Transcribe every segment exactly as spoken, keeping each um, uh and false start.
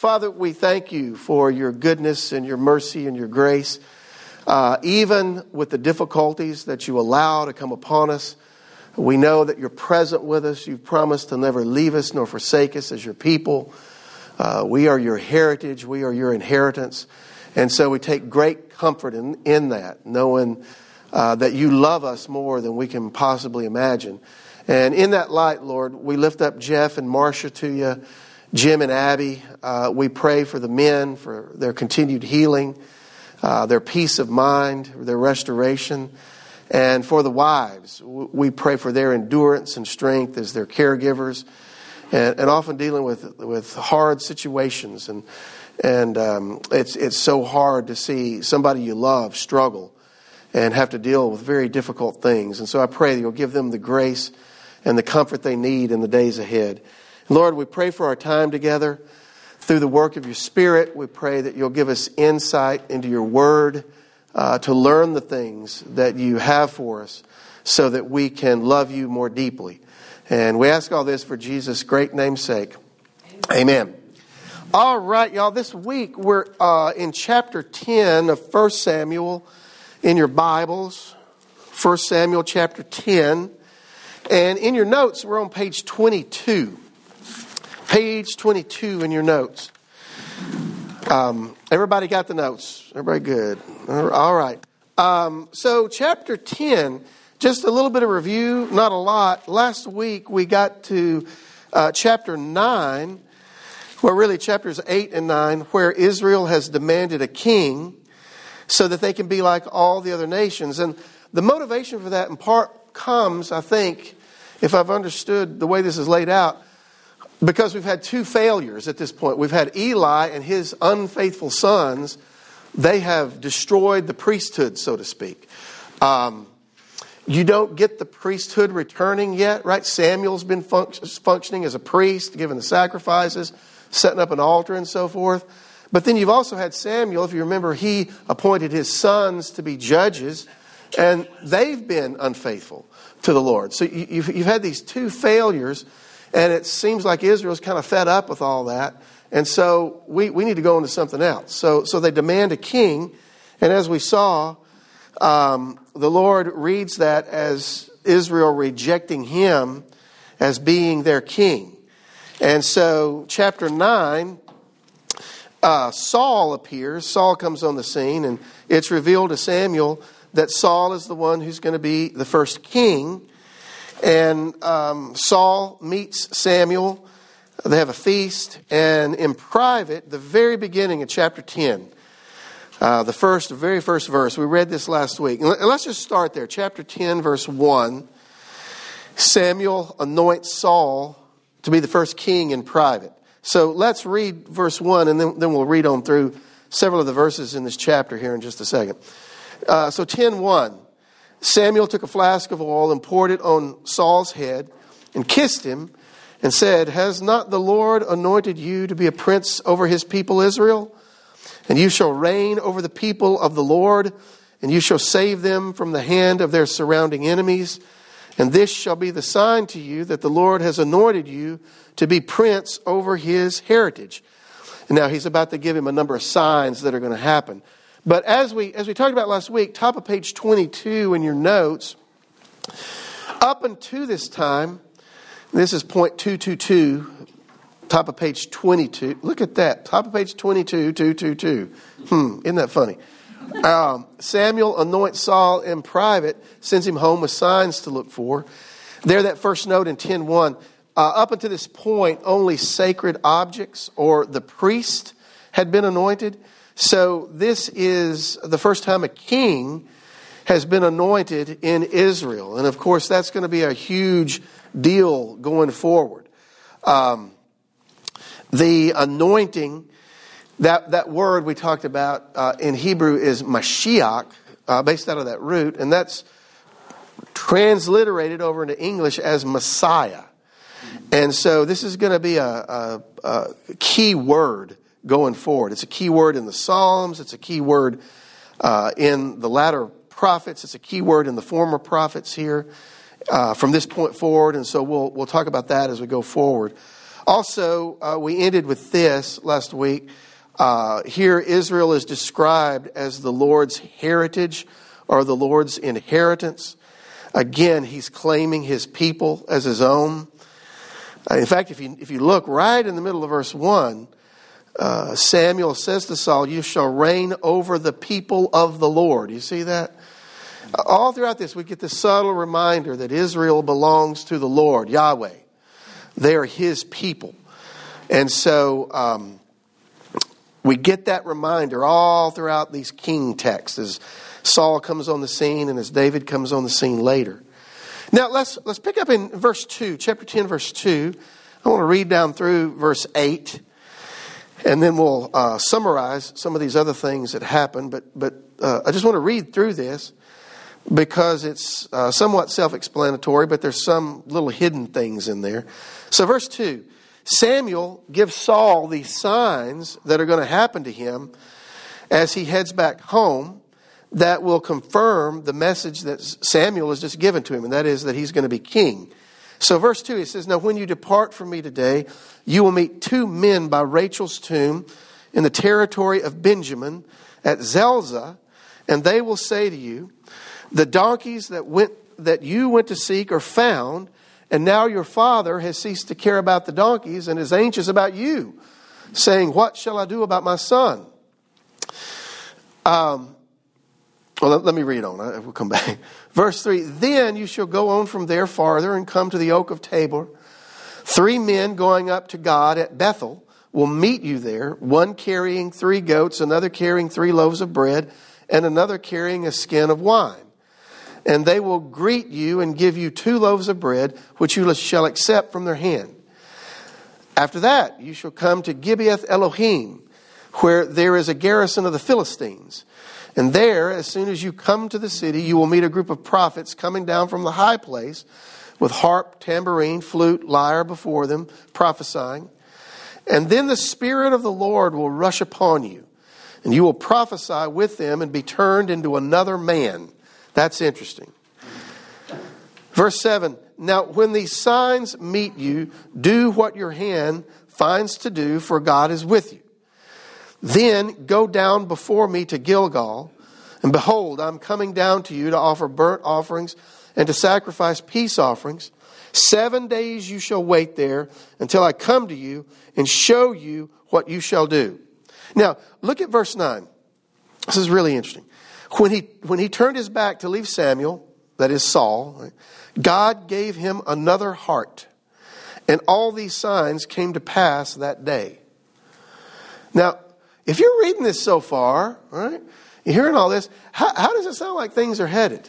Father, we thank you for your goodness and your mercy and your grace. Uh, even with the difficulties that you allow to come upon us, we know that you're present with us. You've promised to never leave us nor forsake us as your people. Uh, we are your heritage. We are your inheritance. And so we take great comfort in, in that, knowing uh, that you love us more than we can possibly imagine. And in that light, Lord, we lift up Jeff and Marcia to you, Jim and Abby. Uh, we pray for the men, for their continued healing, uh, their peace of mind, their restoration. And for the wives, we pray for their endurance and strength as their caregivers, and, and often dealing with with hard situations. And and um, it's it's so hard to see somebody you love struggle and have to deal with very difficult things. And so I pray that you'll give them the grace and the comfort they need in the days ahead. Lord, we pray for our time together through the work of your Spirit. We pray that you'll give us insight into your word, Uh, to learn the things that you have for us so that we can love you more deeply. And we ask all this for Jesus' great name's sake. Amen. Amen. All right, y'all. This week we're uh, in chapter ten of First Samuel in your Bibles. First Samuel chapter ten. And in your notes, we're on page twenty-two. Page twenty-two in your notes. Um, everybody got the notes? Everybody good? All right. Um, so chapter ten, just a little bit of review, not a lot. Last week we got to uh, chapter nine, well really chapters eight and nine, where Israel has demanded a king so that they can be like all the other nations. And the motivation for that in part comes, I think, if I've understood the way this is laid out, because we've had two failures at this point. We've had Eli and his unfaithful sons. They have destroyed the priesthood, so to speak. Um, you don't get the priesthood returning yet, right? Samuel's been func- functioning as a priest, giving the sacrifices, setting up an altar and so forth. But then you've also had Samuel, if you remember, he appointed his sons to be judges, and they've been unfaithful to the Lord. So you, you've, you've had these two failures. And it seems like Israel's kind of fed up with all that. And so we, we need to go into something else. So so they demand a king. And as we saw, um, the Lord reads that as Israel rejecting him as being their king. And so chapter nine, uh, Saul appears. Saul comes on the scene. And it's revealed to Samuel that Saul is the one who's going to be the first king. And um, Saul meets Samuel. They have a feast. And in private, the very beginning of chapter ten, uh, the first, the very first verse, we read this last week. And let's just start there. Chapter ten, verse one. Samuel anoints Saul to be the first king in private. So let's read verse one, and then, then we'll read on through several of the verses in this chapter here in just a second. Uh, so ten one. Samuel took a flask of oil and poured it on Saul's head and kissed him and said, "Has not the Lord anointed you to be a prince over his people Israel? And you shall reign over the people of the Lord, and you shall save them from the hand of their surrounding enemies. And this shall be the sign to you that the Lord has anointed you to be prince over his heritage." And now he's about to give him a number of signs that are going to happen. But as we as we talked about last week, top of page twenty-two in your notes, up until this time, this is point two two two, top of page twenty-two. Look at that, top of page twenty-two, two two two. Hmm, isn't that funny? Um, Samuel anoints Saul in private, sends him home with signs to look for. There, that first note in ten one, uh, up until this point, only sacred objects or the priest had been anointed. So this is the first time a king has been anointed in Israel. And of course, that's going to be a huge deal going forward. Um, the anointing, that, that word we talked about uh, in Hebrew is Mashiach, uh, based out of that root. And that's transliterated over into English as Messiah. And so this is going to be a, a, a key word going forward. It's a key word in the Psalms. It's a key word uh, in the latter prophets. It's a key word in the former prophets here uh, from this point forward. And so we'll we'll talk about that as we go forward. Also, uh, we ended with this last week. Uh, here, Israel is described as the Lord's heritage or the Lord's inheritance. Again, he's claiming his people as his own. Uh, in fact, if you, if you look right in the middle of verse one, uh, Samuel says to Saul, "You shall reign over the people of the Lord." You see that? Uh, all throughout this, we get this subtle reminder that Israel belongs to the Lord, Yahweh. They are his people. And so um, we get that reminder all throughout these king texts as Saul comes on the scene and as David comes on the scene later. Now let's let's pick up in verse two, chapter ten, verse two. I want to read down through verse eight, and then we'll uh, summarize some of these other things that happen. But but uh, I just want to read through this because it's uh, somewhat self-explanatory, but there's some little hidden things in there. So verse two, Samuel gives Saul these signs that are going to happen to him as he heads back home that will confirm the message that Samuel has just given to him, and that is that he's going to be king. So verse two, he says, "Now when you depart from me today, you will meet two men by Rachel's tomb in the territory of Benjamin at Zelzah, and they will say to you, the donkeys that went that you went to seek are found, and now your father has ceased to care about the donkeys and is anxious about you, saying, what shall I do about my son?" Um, well, let, let me read on. I will come back. Verse three, "Then you shall go on from there farther and come to the oak of Tabor. Three men going up to God at Bethel will meet you there, one carrying three goats, another carrying three loaves of bread, and another carrying a skin of wine. And they will greet you and give you two loaves of bread, which you shall accept from their hand. After that, you shall come to Gibeath Elohim, where there is a garrison of the Philistines. And there, as soon as you come to the city, you will meet a group of prophets coming down from the high place with harp, tambourine, flute, lyre before them, prophesying. And then the Spirit of the Lord will rush upon you, and you will prophesy with them and be turned into another man." That's interesting. Verse seven, "Now when these signs meet you, do what your hand finds to do, for God is with you. Then go down before me to Gilgal, and behold, I'm coming down to you to offer burnt offerings and to sacrifice peace offerings. Seven days you shall wait there until I come to you and show you what you shall do." Now, look at verse nine. This is really interesting. When he, when he turned his back to leave Samuel, that is Saul, right, God gave him another heart. And all these signs came to pass that day. Now, if you're reading this so far, right, you're hearing all this, how, how does it sound like things are headed?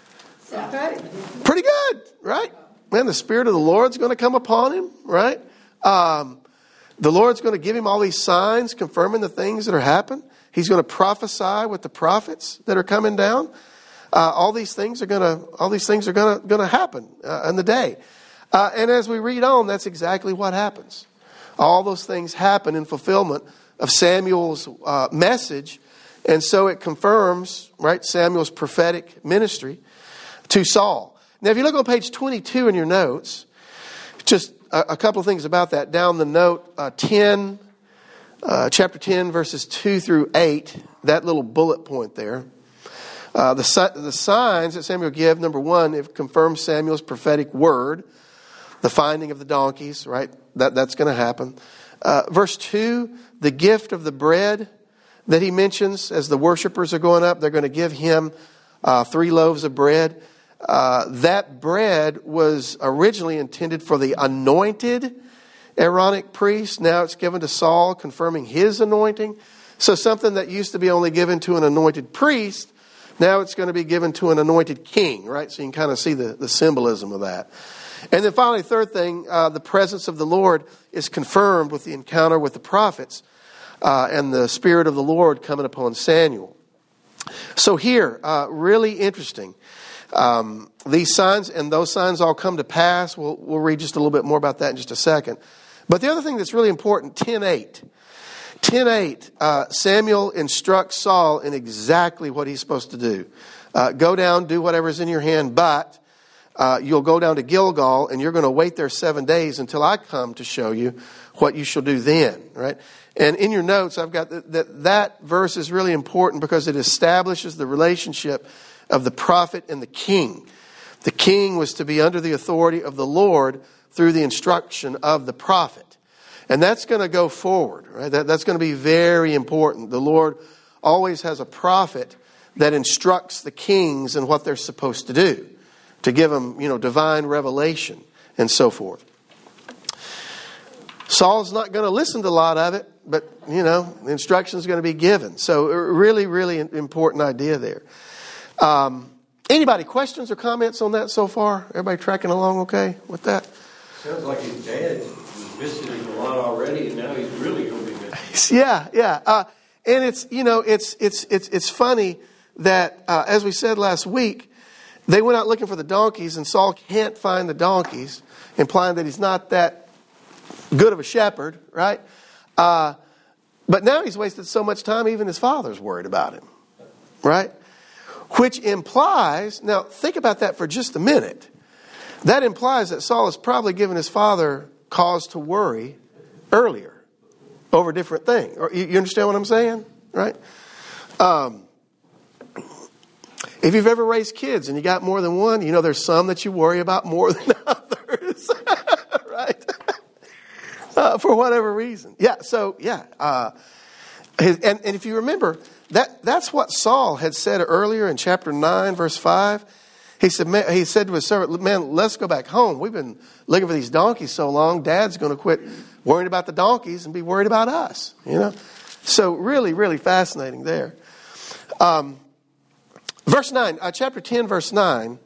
Okay. Pretty good, right? Man, the Spirit of the Lord's going to come upon him, right? Um, the Lord's going to give him all these signs confirming the things that are happening. He's going to prophesy with the prophets that are coming down. Uh, all these things are going to all these things are going to going to happen uh, in the day. Uh, and as we read on, that's exactly what happens. All those things happen in fulfillment of Samuel's uh, message, and so it confirms, right, Samuel's prophetic ministry to Saul. Now, if you look on page twenty-two in your notes, just a, a couple of things about that. Down the note uh, ten. Uh, chapter ten, verses two through eight, that little bullet point there. Uh, the, the signs that Samuel gave, number one, it confirms Samuel's prophetic word, the finding of the donkeys, right? That, that's going to happen. Uh, verse two, the gift of the bread that he mentions as the worshipers are going up, they're going to give him uh, three loaves of bread. Uh, that bread was originally intended for the anointed Aaronic priest. Now it's given to Saul, confirming his anointing. So something that used to be only given to an anointed priest, now it's going to be given to an anointed king, right? So you can kind of see the, the symbolism of that. And then finally, third thing, uh, the presence of the Lord is confirmed with the encounter with the prophets uh, and the Spirit of the Lord coming upon Samuel. So here, uh, really interesting. Um, these signs and those signs all come to pass. We'll, we'll read just a little bit more about that in just a second. But the other thing that's really important, ten eight. ten eight, uh, Samuel instructs Saul in exactly what he's supposed to do. Uh, go down, do whatever's in your hand, but uh, you'll go down to Gilgal and you're going to wait there seven days until I come to show you what you shall do then, right? And in your notes, I've got that, that that verse is really important because it establishes the relationship of the prophet and the king. The king was to be under the authority of the Lord through the instruction of the prophet. And that's going to go forward, right? That, that's going to be very important. The Lord always has a prophet that instructs the kings in what they're supposed to do, to give them, you know, divine revelation and so forth. Saul's not going to listen to a lot of it, but, you know, the instruction is going to be given. So really, really important idea there. Um, anybody questions or comments on that so far? Everybody tracking along okay with that? Sounds like his dad was visiting a lot already, and now he's really going to be visiting. Yeah, yeah. Uh, and it's, you know, it's it's it's it's funny that, uh, as we said last week, they went out looking for the donkeys, and Saul can't find the donkeys, implying that he's not that good of a shepherd, right? Uh, but now he's wasted so much time, even his father's worried about him, right? Which implies, now think about that for just a minute. That implies that Saul has probably given his father cause to worry earlier over different things. Or you understand what I'm saying, right? Um, if you've ever raised kids and you got more than one, you know there's some that you worry about more than others, right? Uh, for whatever reason. Yeah, so, yeah. Uh, his, and, and if you remember, that that's what Saul had said earlier in chapter nine, verse five. He said, man, he said to his servant, man, let's go back home. We've been looking for these donkeys so long. Dad's going to quit worrying about the donkeys and be worried about us. You know, so really, really fascinating there. Um, verse nine, uh, chapter ten, verse nine.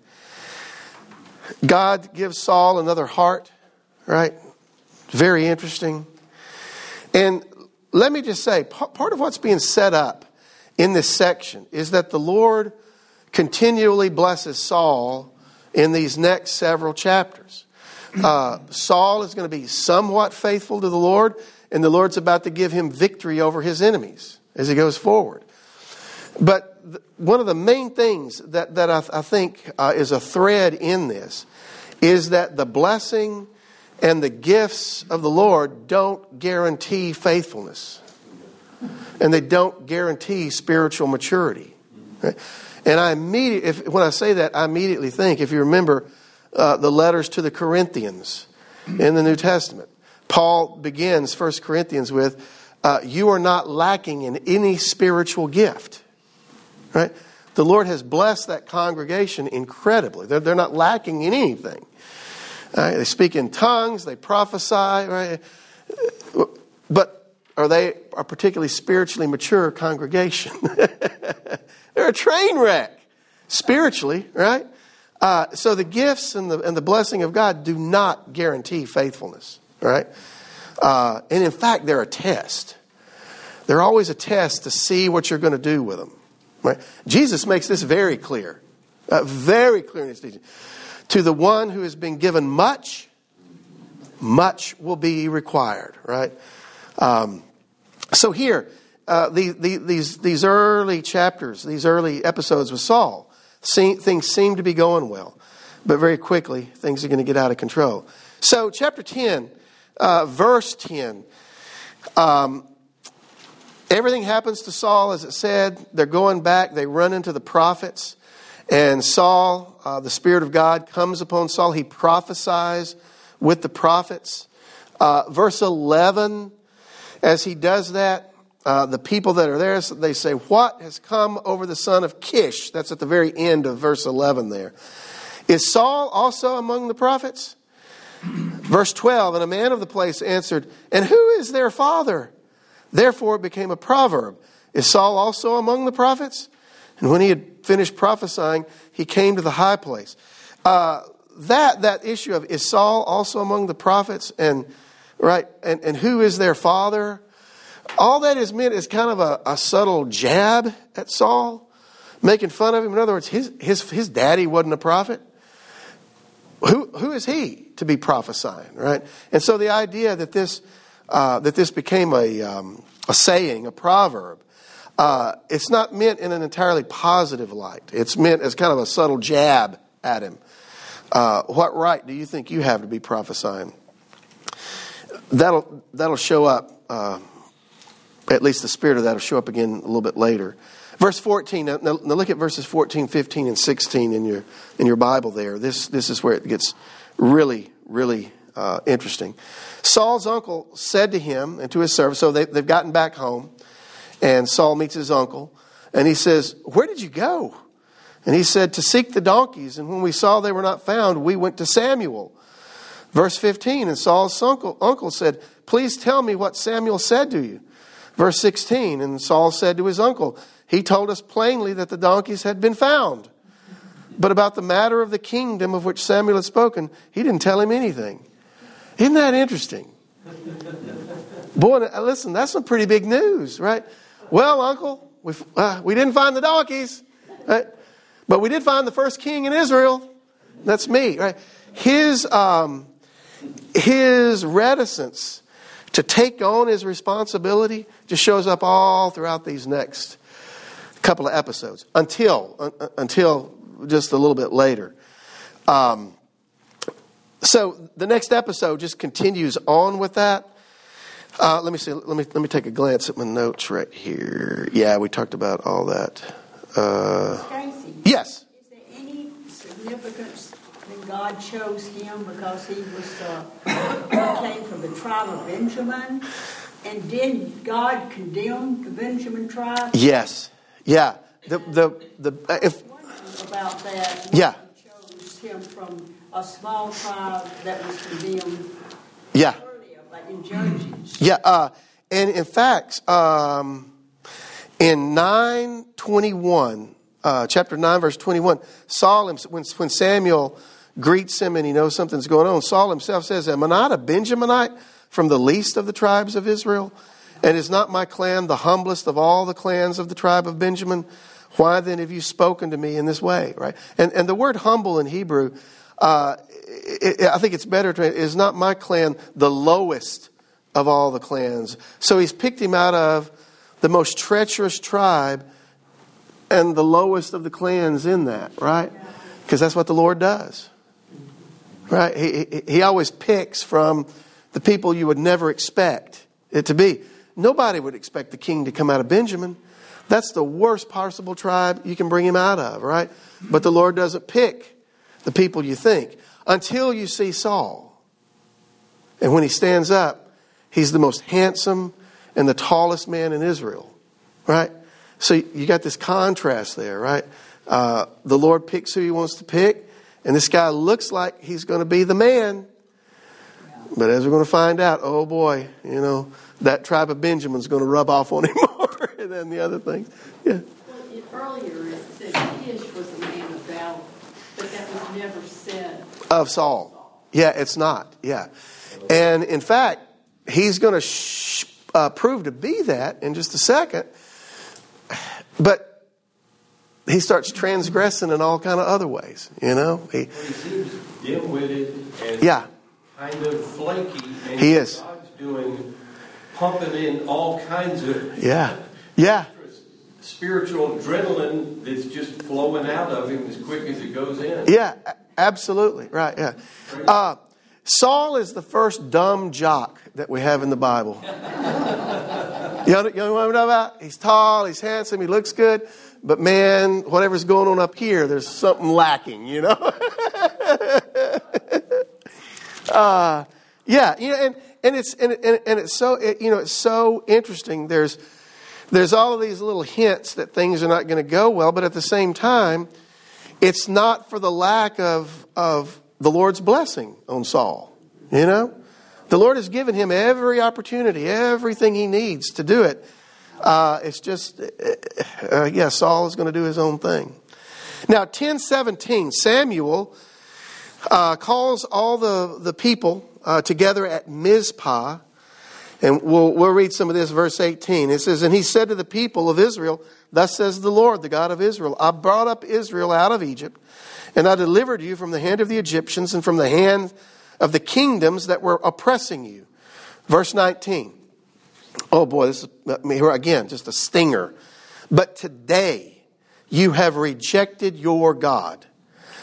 God gives Saul another heart, right? Very interesting. And let me just say, part of what's being set up in this section is that the Lord continually blesses Saul in these next several chapters. Uh, Saul is going to be somewhat faithful to the Lord, and the Lord's about to give him victory over his enemies as he goes forward. But th- one of the main things that, that I, th- I think uh, is a thread in this is that the blessing and the gifts of the Lord don't guarantee faithfulness. And they don't guarantee spiritual maturity. Right? And I immediately, if, when I say that, I immediately think, if you remember uh, the letters to the Corinthians in the New Testament, Paul begins First Corinthians with, uh, you are not lacking in any spiritual gift. Right? The Lord has blessed that congregation incredibly. They're, they're not lacking in anything. Right? They speak in tongues, they prophesy, right? But are they a particularly spiritually mature congregation? They're a train wreck spiritually, right? Uh, so the gifts and the and the blessing of God do not guarantee faithfulness, right? Uh, and in fact, they're a test. They're always a test to see what you're going to do with them, right? Jesus makes this very clear, uh, very clear in his teaching. To the one who has been given much, much will be required, right? Um, so here, uh, the, the, these these early chapters, these early episodes with Saul, see, things seem to be going well. But very quickly, things are going to get out of control. So chapter ten, uh, verse ten. Um, everything happens to Saul as it said. They're going back. They run into the prophets. And Saul, uh, the Spirit of God comes upon Saul. He prophesies with the prophets. Uh, verse eleven, as he does that, uh, the people that are there, they say, what has come over the son of Kish? That's at the very end of verse eleven there. Is Saul also among the prophets? Verse twelve, and a man of the place answered, and who is their father? Therefore it became a proverb. Is Saul also among the prophets? And when he had finished prophesying, he came to the high place. Uh, that that issue of is Saul also among the prophets, and right, and, and who is their father? All that is meant is kind of a, a subtle jab at Saul, making fun of him. In other words, his his his daddy wasn't a prophet. Who who is he to be prophesying, right? And so the idea that this uh, that this became a um, a saying, a proverb. Uh, it's not meant in an entirely positive light. It's meant as kind of a subtle jab at him. Uh, what right do you think you have to be prophesying? That'll that'll show up. Uh, at least the spirit of that will show up again a little bit later. Verse fourteen. Now, now look at verses fourteen, fifteen, and sixteen in your in your Bible. There, this this is where it gets really, really uh, interesting. Saul's uncle said to him and to his servants. So they, they've gotten back home, and Saul meets his uncle, and he says, "Where did you go?" And he said, "To seek the donkeys. And when we saw they were not found, we went to Samuel." Verse fifteen. And Saul's uncle, uncle said, "Please tell me what Samuel said to you." Verse sixteen. And Saul said to his uncle, "He told us plainly that the donkeys had been found. But about the matter of the kingdom of which Samuel had spoken, he didn't tell him anything." Isn't that interesting? Boy, listen, that's some pretty big news, right? Well, uncle, we uh, we didn't find the donkeys, right? But we did find the first king in Israel. That's me, right? His um, his reticence to take on his responsibility just shows up all throughout these next couple of episodes until uh, until just a little bit later. Um, so the next episode just continues on with that. Uh, let me see. Let me let me take a glance at my notes right here. Yeah, we talked about all that. Uh, Casey, yes. is there any significance that God chose him because he was uh, he came from the tribe of Benjamin? And did God condemn the Benjamin tribe? Yes. Yeah. The the the uh, if About that. Yeah. He chose him from a small tribe that was condemned. yeah. Earlier, like in Judges. Yeah, uh, and in fact, um, in nine twenty-one, uh, chapter nine, verse twenty-one, Saul, when, when Samuel greets him and he knows something's going on, Saul himself says, "Am I not a Benjaminite from the least of the tribes of Israel? And is not my clan the humblest of all the clans of the tribe of Benjamin? Why then have you spoken to me in this way?" Right? And and the word humble in Hebrew, uh, it, it, I think it's better to, is not my clan the lowest of all the clans. So he's picked him out of the most treacherous tribe and the lowest of the clans in that, right? Because that's what the Lord does. Right? He, he, he always picks from the people you would never expect it to be. Nobody would expect the king to come out of Benjamin. That's the worst possible tribe you can bring him out of, right? But the Lord doesn't pick the people you think until you see Saul. And when he stands up, he's the most handsome and the tallest man in Israel, right? So you got this contrast there, right? Uh, the Lord picks who he wants to pick, and this guy looks like he's going to be the man. But as we're going to find out, oh boy, you know, that tribe of Benjamin's going to rub off on him more than the other things. Yeah. Well, earlier it said Kish was a man of valor, but that was never said Of Saul. Yeah, it's not. Yeah. And in fact, he's going to sh- uh, prove to be that in just a second. But he starts transgressing in all kind of other ways, you know. He, Well, he seems dim-witted and yeah. kind of flaky. And He is. God's doing, pumping in all kinds of Yeah. Yeah. spiritual adrenaline that's just flowing out of him as quick as it goes in. Yeah, a- absolutely. Right, yeah. Uh, Saul is the first dumb jock that we have in the Bible. You know, you know what I'm talking about? He's tall, he's handsome, he looks good. But man, whatever's going on up here, there's something lacking, you know? uh, yeah, you know, and, and it's and, and, and it's so it, you know it's so interesting. There's there's all of these little hints that things are not going to go well, but at the same time, it's not for the lack of of the Lord's blessing on Saul. You know, the Lord has given him every opportunity, everything he needs to do it. Uh, it's just, uh, yeah, Saul is going to do his own thing. Now, ten seventeen, Samuel uh, calls all the, the people uh, together at Mizpah. And we'll, we'll read some of this, verse eighteen. It says, "And he said to the people of Israel, Thus says the Lord, the God of Israel, I brought up Israel out of Egypt, and I delivered you from the hand of the Egyptians and from the hand of the kingdoms that were oppressing you." Verse nineteen. Oh boy, this is, here again, just a stinger. "But today you have rejected your God,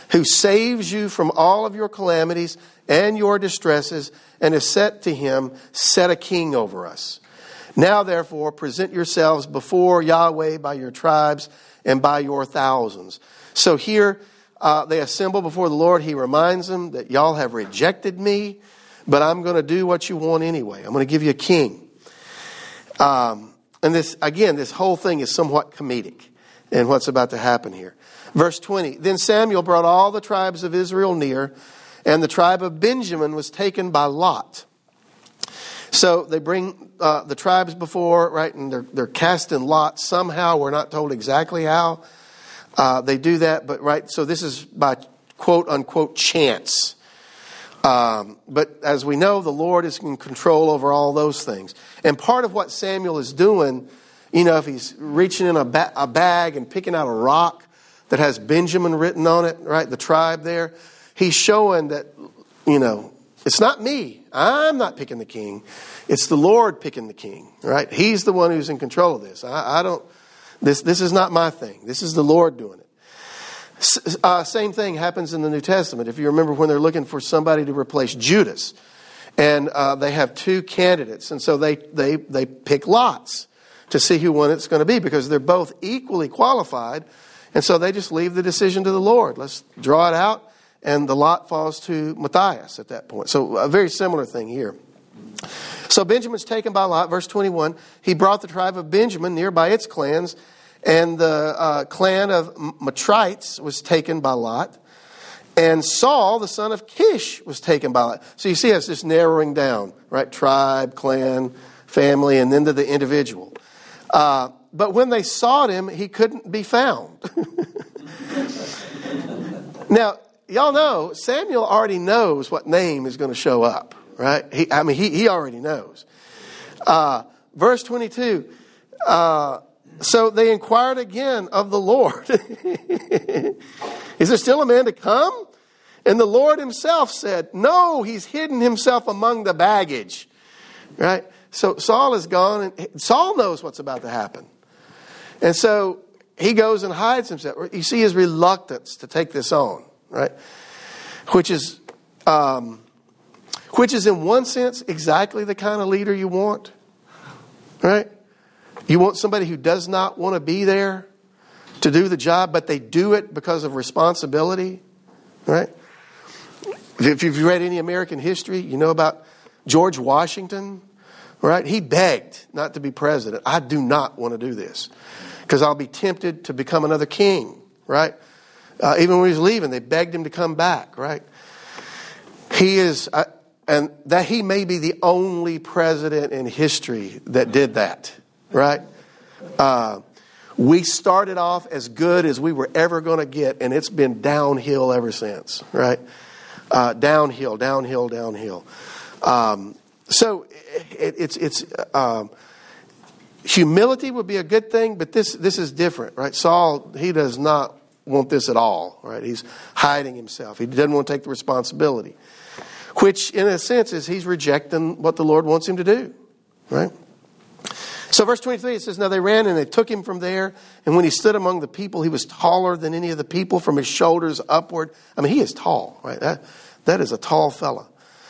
who saves you from all of your calamities and your distresses, and has set to him, set a king over us. Now, therefore, present yourselves before Yahweh by your tribes and by your thousands. So here uh, they assemble before the Lord. He reminds them that y'all have rejected me, but I'm going to do what you want anyway. I'm going to give you a king. Um, and this, again, this whole thing is somewhat comedic in what's about to happen here. Verse twenty, then Samuel brought all the tribes of Israel near, and the tribe of Benjamin was taken by lot. So they bring uh, the tribes before, right, and they're, they're casting lots somehow. We're not told exactly how uh, they do that, but right, so this is by quote unquote chance. Um, but as we know, the Lord is in control over all those things. And part of what Samuel is doing, you know, if he's reaching in a, ba- a bag and picking out a rock that has Benjamin written on it, right, the tribe there, he's showing that, you know, it's not me. I'm not picking the king. It's the Lord picking the king, right? He's the one who's in control of this. I, I don't, this, this is not my thing. This is the Lord doing it. S- uh, same thing happens in the New Testament. If you remember when they're looking for somebody to replace Judas, and uh, they have two candidates, and so they, they, they pick lots to see who one it's going to be, because they're both equally qualified, and so they just leave the decision to the Lord. Let's draw it out. And the lot falls to Matthias at that point. So a very similar thing here. So Benjamin's taken by lot. Verse twenty-one, he brought the tribe of Benjamin near by its clans. And the uh, clan of Matrites was taken by lot. And Saul, the son of Kish, was taken by lot. So you see it's just narrowing down, right? Tribe, clan, family, and then to the individual. Uh, but when they sought him, he couldn't be found. Now, y'all know, Samuel already knows what name is going to show up, right? He, I mean, he, he already knows. Uh, verse twenty-two, uh, so they inquired again of the Lord. Is there still a man to come? And the Lord himself said, no, he's hidden himself among the baggage, right? So Saul is gone, and Saul knows what's about to happen. And so he goes and hides himself. You see his reluctance to take this on. Right, which is, um, which is in one sense exactly the kind of leader you want. Right, you want somebody who does not want to be there to do the job, but they do it because of responsibility. Right. If you've read any American history, you know about George Washington. Right, he begged not to be president. I do not want to do this because I'll be tempted to become another king. Right. Uh, even when he was leaving, they begged him to come back, right? He is, uh, and that he may be the only president in history that did that, right? Uh, we started off as good as we were ever going to get, and it's been downhill ever since, right? Uh, downhill, downhill, downhill. Um, so it, it's it's um, humility would be a good thing, but this this is different, right? Saul, he does not want this at all, right? He's hiding himself. He doesn't want to take the responsibility, which in a sense is he's rejecting what the Lord wants him to do, right? So verse twenty-three, it says, now they ran and they took him from there. And when he stood among the people, he was taller than any of the people from his shoulders upward. I mean, he is tall, right? That, that is a tall fella.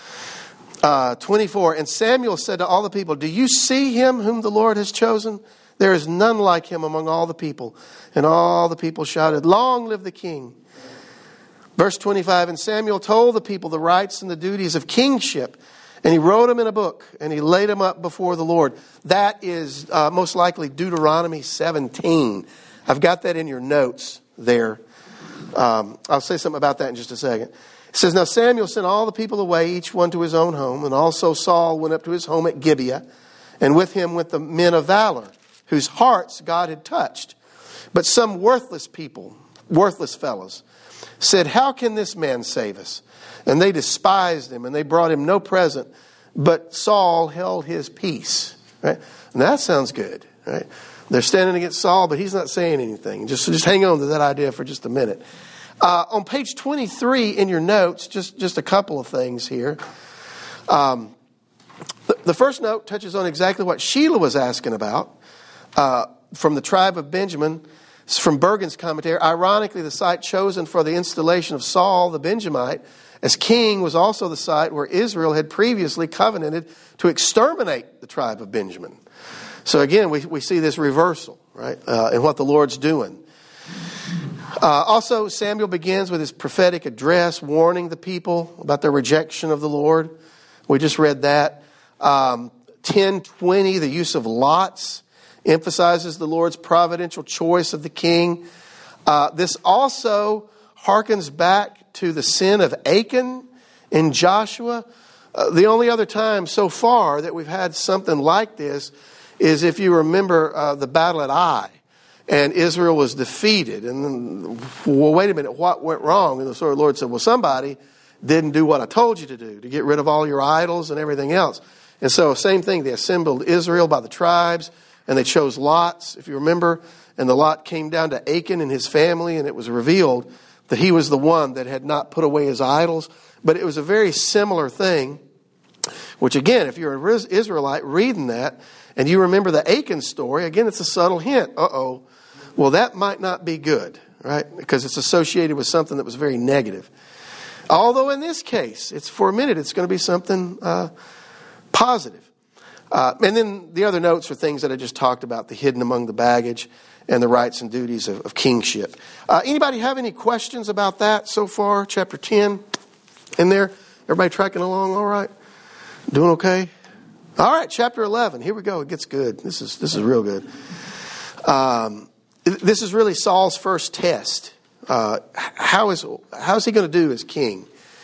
Uh, twenty-four, and Samuel said to all the people, do you see him whom the Lord has chosen? There is none like him among all the people. And all the people shouted, long live the king. Verse twenty-five, and Samuel told the people the rights and the duties of kingship. And he wrote them in a book and he laid them up before the Lord. That is uh, most likely Deuteronomy seventeen. I've got that in your notes there. Um, I'll say something about that in just a second. It says, now Samuel sent all the people away, each one to his own home. And also Saul went up to his home at Gibeah. And with him went the men of valor, whose hearts God had touched. But some worthless people, worthless fellows, said, how can this man save us? And they despised him, and they brought him no present. But Saul held his peace. Right? And that sounds good. Right? They're standing against Saul, but he's not saying anything. Just, just hang on to that idea for just a minute. Uh, on page twenty-three in your notes, just, just a couple of things here. Um, the, the first note touches on exactly what Sheila was asking about. Uh, from the tribe of Benjamin, It's from Bergen's commentary. Ironically, the site chosen for the installation of Saul the Benjamite as king was also the site where Israel had previously covenanted to exterminate the tribe of Benjamin. So again, we, we see this reversal, right, uh, in what the Lord's doing. Uh, also, Samuel begins with his prophetic address, warning the people about their rejection of the Lord. We just read that. Um, ten twenty, the use of lots, emphasizes the Lord's providential choice of the king. Uh, this also harkens back to the sin of Achan in Joshua. Uh, the only other time so far that we've had something like this is if you remember uh, the battle at Ai, and Israel was defeated. And then, well, wait a minute, what went wrong? And the sort of Lord said, well, somebody didn't do what I told you to do, to get rid of all your idols and everything else. And so, same thing, they assembled Israel by the tribes, and they chose lots, if you remember. And the lot came down to Achan and his family, and it was revealed that he was the one that had not put away his idols. But it was a very similar thing, which again, if you're an Israelite reading that, and you remember the Achan story, again, it's a subtle hint. Uh-oh. Well, that might not be good, right? Because it's associated with something that was very negative. Although in this case, it's for a minute, it's going to be something uh, positive. Uh, and then the other notes are things that I just talked about, the hidden among the baggage and the rights and duties of, of kingship. Uh, anybody have any questions about that so far? Chapter ten in there? Everybody tracking along all right? Doing okay? All right, chapter eleven. Here we go. It gets good. This is this is real good. Um, this is really Saul's first test. Uh, how is how is he going to do as king?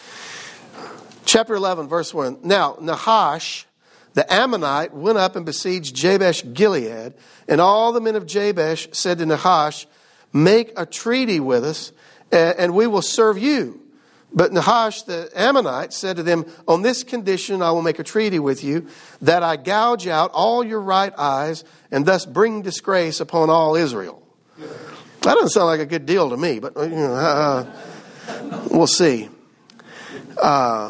Chapter eleven, verse one. Now, Nahash, the Ammonite, went up and besieged Jabesh Gilead, and all the men of Jabesh said to Nahash, make a treaty with us, and we will serve you. But Nahash the Ammonite said to them, on this condition I will make a treaty with you, that I gouge out all your right eyes, and thus bring disgrace upon all Israel. That doesn't sound like a good deal to me, but you know, uh, we'll see. Uh,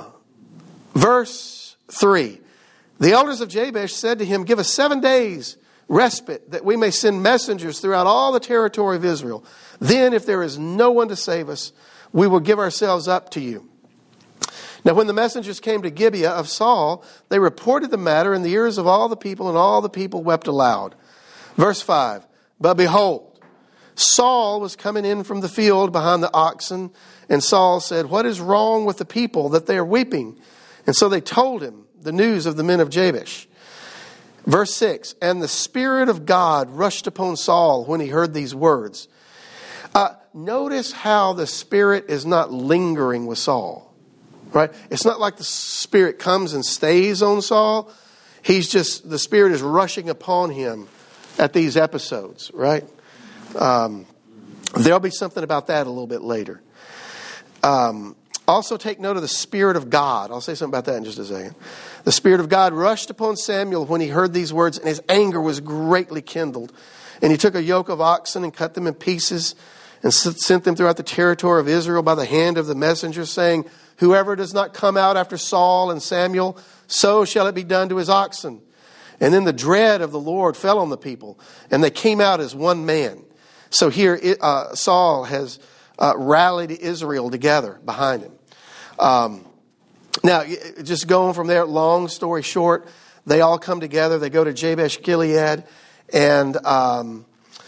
verse three. The elders of Jabesh said to him, give us seven days respite, that we may send messengers throughout all the territory of Israel. Then, if there is no one to save us, we will give ourselves up to you. Now, when the messengers came to Gibeah of Saul, they reported the matter in the ears of all the people, and all the people wept aloud. Verse five. But behold, Saul was coming in from the field behind the oxen, and Saul said, what is wrong with the people that they are weeping? And so they told him the news of the men of Jabesh. Verse six. And the Spirit of God rushed upon Saul when he heard these words. Uh, notice how the Spirit is not lingering with Saul, right? It's not like the Spirit comes and stays on Saul. He's just, the Spirit is rushing upon him at these episodes, right? Um, there'll be something about that a little bit later. Um, also take note of the Spirit of God. I'll say something about that in just a second. The Spirit of God rushed upon Samuel when he heard these words, and his anger was greatly kindled. And he took a yoke of oxen and cut them in pieces, and sent them throughout the territory of Israel by the hand of the messengers, saying, whoever does not come out after Saul and Samuel, so shall it be done to his oxen. And then the dread of the Lord fell on the people, and they came out as one man. So here uh, Saul has uh, rallied Israel together behind him. Um, now, just going from there, long story short, they all come together. They go to Jabesh Gilead, and um,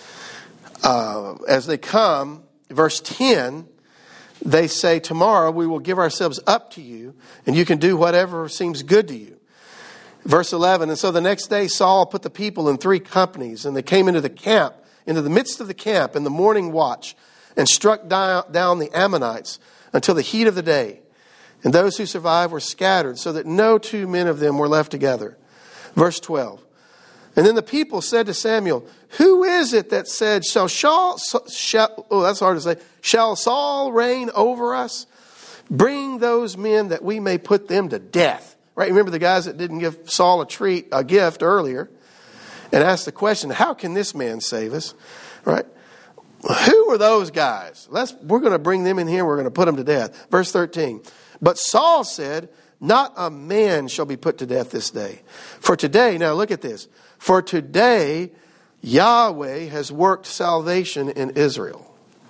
uh, as they come, verse ten, they say, tomorrow we will give ourselves up to you, and you can do whatever seems good to you. Verse eleven, and so the next day Saul put the people in three companies, and they came into the camp, into the midst of the camp in the morning watch, and struck down the Ammonites until the heat of the day. And those who survived were scattered, so that no two men of them were left together. Verse twelve, and then the people said to Samuel, who is it that said, shall Saul, shall, oh, that's hard to say, shall Saul reign over us? Bring those men that we may put them to death. Right? Remember the guys that didn't give Saul a treat, a gift earlier, and asked the question, how can this man save us? Right? Who are those guys? Let's, we're going to bring them in here. We're going to put them to death. Verse thirteen. But Saul said, not a man shall be put to death this day. For today, now look at this. For today, Yahweh has worked salvation in Israel.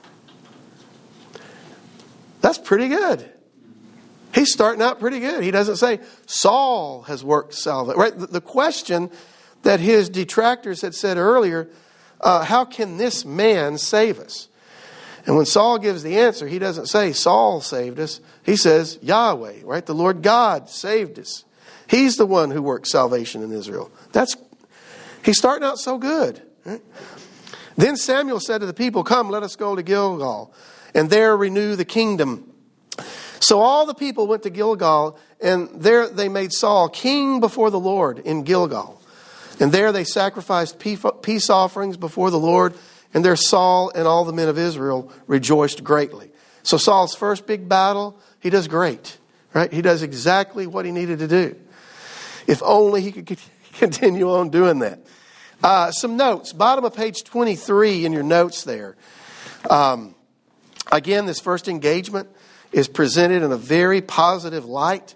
That's pretty good. He's starting out pretty good. He doesn't say Saul has worked salvation. Right? The question that his detractors had said earlier, uh, how can this man save us? And when Saul gives the answer, he doesn't say Saul saved us. He says Yahweh, right? The Lord God saved us. He's the one who worked salvation in Israel. That's he's starting out so good. Right? Then Samuel said to the people, "Come, let us go to Gilgal, and there renew the kingdom." So all the people went to Gilgal, and there they made Saul king before the Lord in Gilgal. And there they sacrificed peace offerings before the Lord, and there Saul and all the men of Israel rejoiced greatly. So Saul's first big battle, he does great, right? He does exactly what he needed to do. If only he could continue on doing that. Uh, some notes, bottom of page twenty-three in your notes there. Um, again, this first engagement is presented in a very positive light.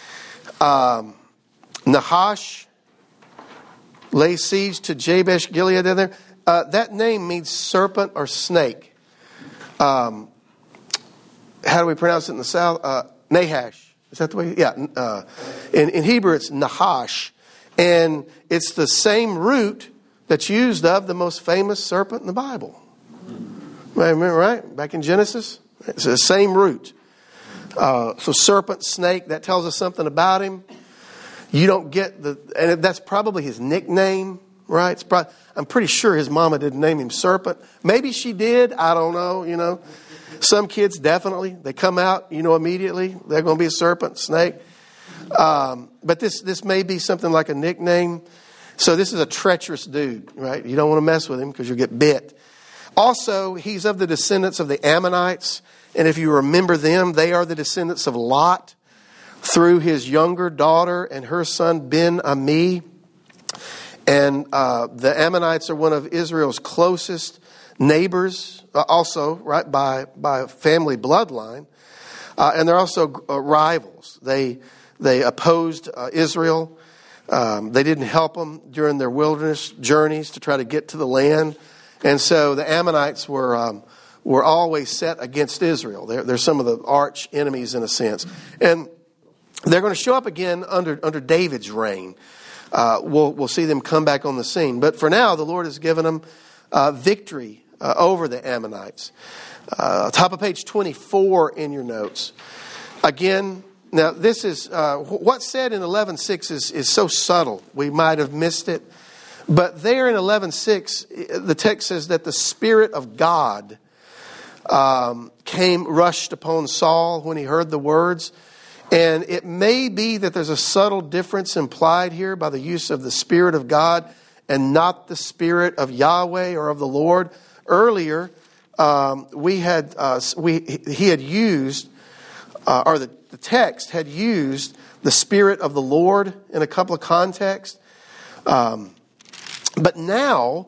Um, Nahash lays siege to Jabesh Gilead in there. Uh, that name means serpent or snake. Um, how do we pronounce it in the South? Uh, Nahash. Is that the way? Yeah. Uh, in, in Hebrew, it's Nahash. And it's the same root that's used of the most famous serpent in the Bible. Remember, right? Back in Genesis? It's the same root. Uh, so serpent, snake, that tells us something about him. You don't get the, and that's probably his nickname, right? It's probably, I'm pretty sure his mama didn't name him Serpent. Maybe she did. I don't know, you know. Some kids definitely, they come out, you know, immediately. They're going to be a serpent, snake. Um, but this, this may be something like a nickname. So this is a treacherous dude, right? You don't want to mess with him because you'll get bit. Also, he's of the descendants of the Ammonites. And if you remember them, they are the descendants of Lot through his younger daughter and her son Ben-Ami. And uh, the Ammonites are one of Israel's closest neighbors, uh, also, right, by, by family bloodline. Uh, and they're also uh, rivals. They, they opposed uh, Israel. Um, they didn't help them during their wilderness journeys to try to get to the land. And so the Ammonites were um, were always set against Israel. They're, they're some of the arch enemies in a sense. And they're going to show up again under under David's reign. Uh, we'll we'll see them come back on the scene. But for now, the Lord has given them uh, victory uh, over the Ammonites. Uh, top of page twenty-four in your notes. Again, now this is uh, what's said in eleven six is is so subtle we might have missed it. But there in eleven six, the text says that the Spirit of God um, came, rushed upon Saul when he heard the words. And it may be that there's a subtle difference implied here by the use of the Spirit of God and not the Spirit of Yahweh or of the Lord. Earlier, um, we had uh, we he had used, uh, or the, the text had used the Spirit of the Lord in a couple of contexts. Um, but now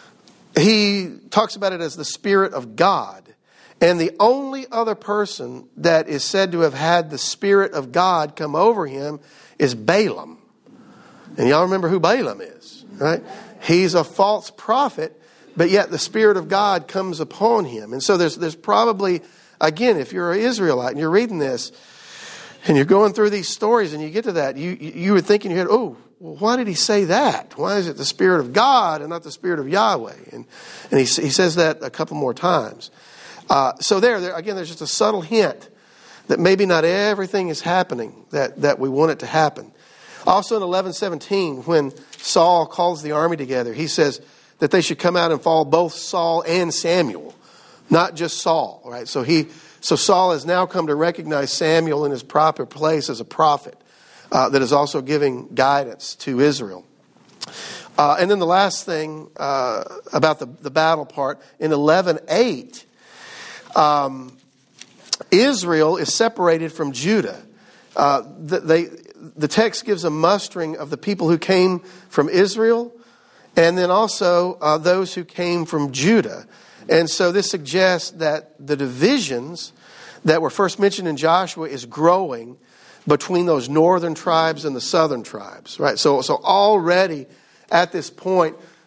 he talks about it as the Spirit of God. And the only other person that is said to have had the Spirit of God come over him is Balaam. And y'all remember who Balaam is, right? He's a false prophet, but yet the Spirit of God comes upon him. And so there's there's probably, again, if you're an Israelite and you're reading this and you're going through these stories and you get to that, you you would think in your head, oh, well, why did he say that? Why is it the Spirit of God and not the Spirit of Yahweh? And and he he says that a couple more times. Uh, so there, there, again, there's just a subtle hint that maybe not everything is happening that, that we want it to happen. Also in eleven seventeen, when Saul calls the army together, he says that they should come out and follow both Saul and Samuel, not just Saul, right? So he, so Saul has now come to recognize Samuel in his proper place as a prophet uh, that is also giving guidance to Israel. Uh, and then the last thing uh, about the, the battle part, in eleven eight, Um, Israel is separated from Judah. Uh, the, they, the text gives a mustering of the people who came from Israel and then also uh, those who came from Judah. And so this suggests that the divisions that were first mentioned in Joshua is growing between those northern tribes and the southern tribes, right? So, so already at this point,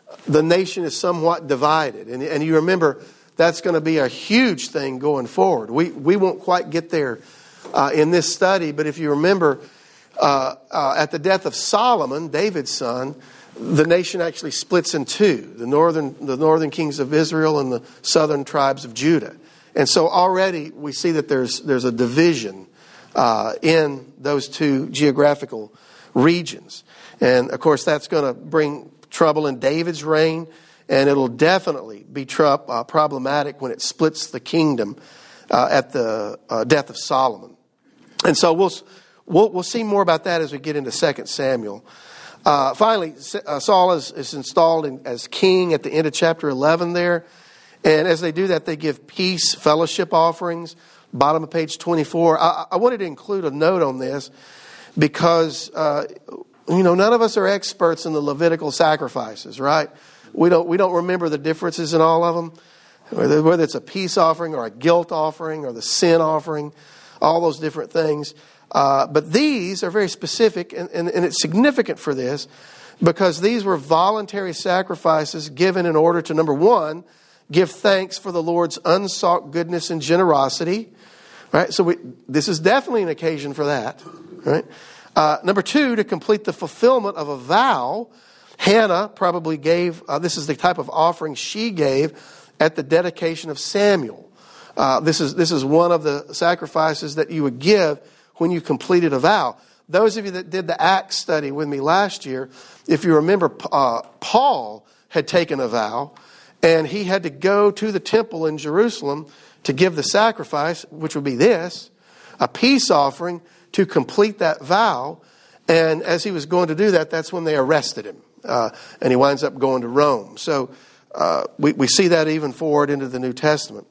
the nation is somewhat divided. And, and you remember, that's going to be a huge thing going forward. We we won't quite get there uh, in this study, but if you remember, uh, uh, at the death of Solomon, David's son, the nation actually splits in two: the northern the northern kings of Israel and the southern tribes of Judah. And so already we see that there's there's a division uh, in those two geographical regions, and of course that's going to bring trouble in David's reign. And it'll definitely be tr- uh, problematic when it splits the kingdom uh, at the uh, death of Solomon. And so we'll, we'll we'll see more about that as we get into Second Samuel. Uh, finally, uh, Saul is, is installed in, as king at the end of chapter eleven there. And as they do that, they give peace fellowship offerings. Bottom of page twenty-four. I, I wanted to include a note on this because, uh, you know, none of us are experts in the Levitical sacrifices, right? We don't we don't remember the differences in all of them, whether, whether it's a peace offering or a guilt offering or the sin offering, all those different things. Uh, but these are very specific, and, and, and it's significant for this because these were voluntary sacrifices given in order to, number one, give thanks for the Lord's unsought goodness and generosity. Right? So we, this is definitely an occasion for that. Right? Uh, number two, to complete the fulfillment of a vow. Hannah probably gave, uh, this is the type of offering she gave at the dedication of Samuel. Uh, this is this is one of the sacrifices that you would give when you completed a vow. Those of you that did the Acts study with me last year, if you remember, uh, Paul had taken a vow, and he had to go to the temple in Jerusalem to give the sacrifice, which would be this, a peace offering to complete that vow. And as he was going to do that, that's when they arrested him. Uh, and he winds up going to Rome. So uh, we, we see that even forward into the New Testament.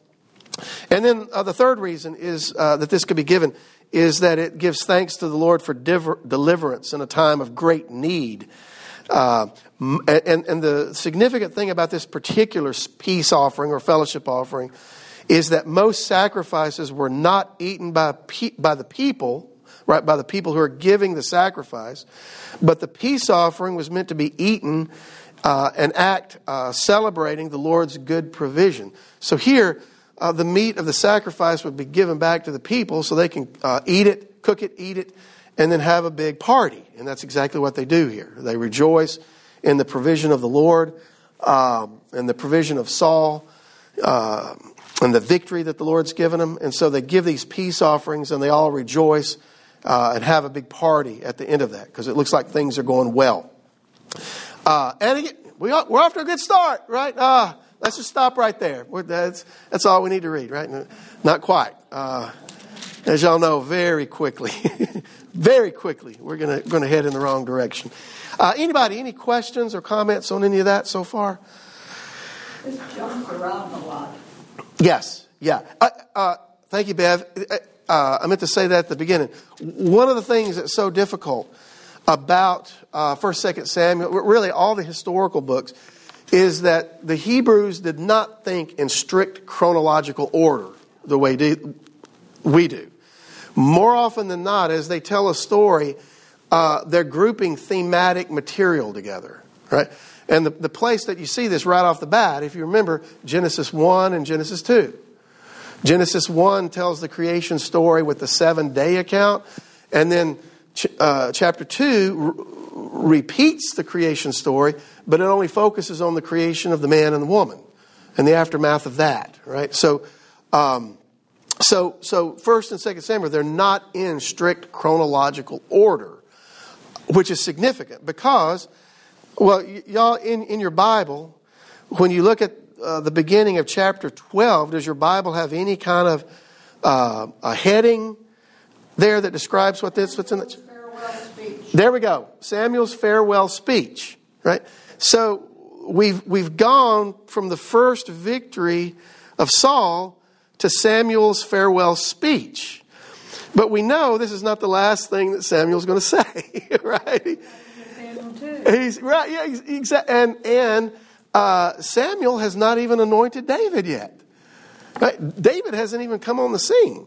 And then uh, the third reason is uh, that this could be given is that it gives thanks to the Lord for diver- deliverance in a time of great need. Uh, and, and the significant thing about this particular peace offering or fellowship offering is that most sacrifices were not eaten by pe- by the people, right, by the people who are giving the sacrifice. But the peace offering was meant to be eaten, uh, an act uh, celebrating the Lord's good provision. So here, uh, the meat of the sacrifice would be given back to the people so they can uh, eat it, cook it, eat it, and then have a big party. And that's exactly what they do here. They rejoice in the provision of the Lord um, and the provision of Saul uh, and the victory that the Lord's given them. And so they give these peace offerings and they all rejoice Uh, and have a big party at the end of that because it looks like things are going well. Uh, and again, we are, we're off to a good start, right? Uh, let's just stop right there. We're, that's that's all we need to read, right? Not quite. Uh, as y'all know, very quickly, very quickly, we're gonna going to head in the wrong direction. Uh, anybody, any questions or comments on any of that so far? This jumps around a lot. Yes, yeah. Uh, uh, thank you, Bev. Uh, I meant to say that at the beginning. One of the things that's so difficult about uh, First, Second Samuel, really all the historical books, is that the Hebrews did not think in strict chronological order the way do, we do. More often than not, as they tell a story, uh, they're grouping thematic material together, right? And the, the place that you see this right off the bat, if you remember, Genesis one and Genesis two. Genesis one tells the creation story with the seven-day account, and then uh, chapter two re- repeats the creation story, but it only focuses on the creation of the man and the woman and the aftermath of that, right? So, um, so, so First and Second Samuel, they're not in strict chronological order, which is significant because, well, y- y'all in, in your Bible, when you look at Uh, the beginning of chapter twelve, does your Bible have any kind of uh, a heading there that describes what this, what's in it? Farewell speech. There we go. Samuel's farewell speech, right? So we've we've gone from the first victory of Saul to Samuel's farewell speech. But we know this is not the last thing that Samuel's going to say, right? Samuel too. He's right, yeah, he's, exactly. And and uh, Samuel has not even anointed David yet. Right? David hasn't even come on the scene.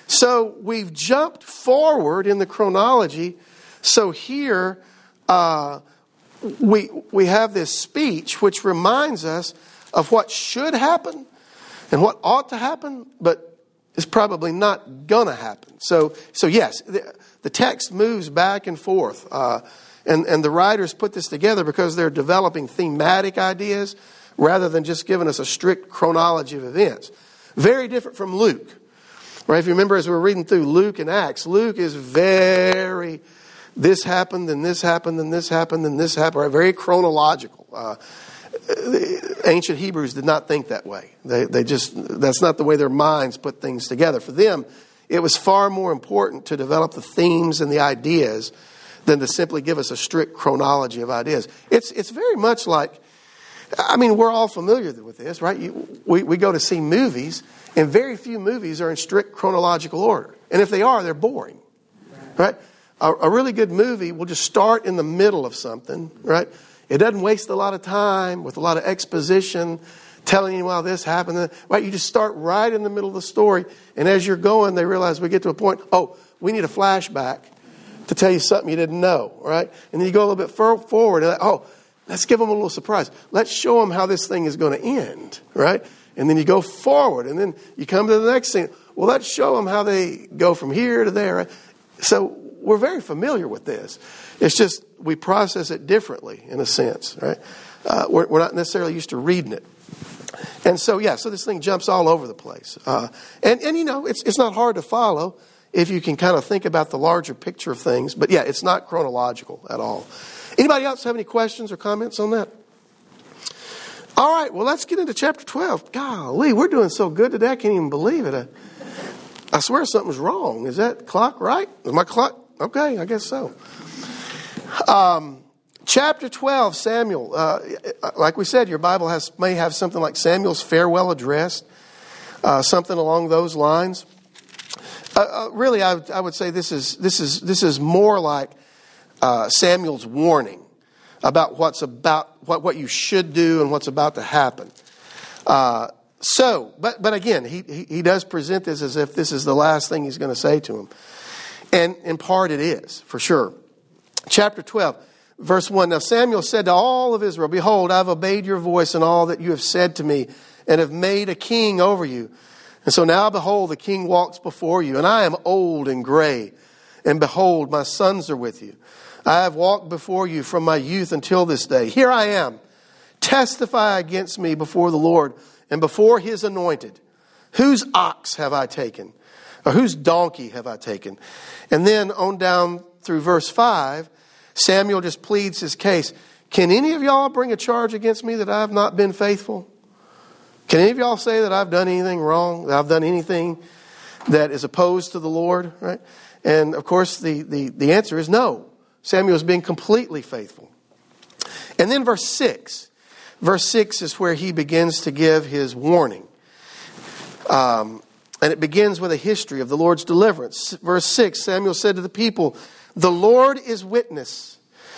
So we've jumped forward in the chronology. So here, uh, we we have this speech which reminds us of what should happen and what ought to happen, but is probably not going to happen. So, so yes, the, the text moves back and forth. Uh, and, and the writers put this together because they're developing thematic ideas rather than just giving us a strict chronology of events. Very different from Luke. Right? If you remember as we were reading through Luke and Acts, Luke is very, this happened, and this happened, and this happened, and this happened. Right? Very chronological. Uh, the ancient Hebrews did not think that way. They, they just, that's not the way their minds put things together. For them, it was far more important to develop the themes and the ideas than to simply give us a strict chronology of ideas. It's, it's very much like, I mean, we're all familiar with this, right? You, we, we go to see movies, and very few movies are in strict chronological order. And if they are, they're boring, right? A, a really good movie will just start in the middle of something, right? It doesn't waste a lot of time with a lot of exposition, telling you, well, this happened. Right? You just start right in the middle of the story. And as you're going, they realize we get to a point, oh, we need a flashback to tell you something you didn't know, right? And then you go a little bit forward, and oh, let's give them a little surprise. Let's show them how this thing is going to end, right? And then you go forward, and then you come to the next scene. Well, let's show them how they go from here to there. Right? So we're very familiar with this. It's just we process it differently in a sense, right? Uh, we're, we're not necessarily used to reading it. And so, yeah, so this thing jumps all over the place. Uh, and, and, you know, it's it's not hard to follow if you can kind of think about the larger picture of things. But, yeah, it's not chronological at all. Anybody else have any questions or comments on that? All right, well, let's get into chapter twelve. Golly, we're doing so good today, I can't even believe it. I, I swear something's wrong. Is that clock right? Is my clock? Okay, I guess so. Um, chapter twelve, Samuel. Uh, like we said, your Bible has may have something like Samuel's farewell address, uh, something along those lines. Uh, uh, really, I, I would say this is this is this is more like uh, Samuel's warning about what's about what what you should do and what's about to happen. Uh, so, but but again, he, he he does present this as if this is the last thing he's going to say to him, and in part it is for sure. Chapter twelve, verse one. Now Samuel said to all of Israel, behold, I have obeyed your voice and all that you have said to me, and have made a king over you. And so now behold, the king walks before you, and I am old and gray. And behold, my sons are with you. I have walked before you from my youth until this day. Here I am. Testify against me before the Lord and before his anointed. Whose ox have I taken? Or whose donkey have I taken? And then on down through verse five, Samuel just pleads his case. Can any of y'all bring a charge against me that I have not been faithful? Can any of y'all say that I've done anything wrong? That I've done anything that is opposed to the Lord? Right? And of course, the, the, the answer is no. Samuel is being completely faithful. And then verse six. Verse six is where he begins to give his warning. Um, and it begins with a history of the Lord's deliverance. Verse six, Samuel said to the people, the Lord is witness.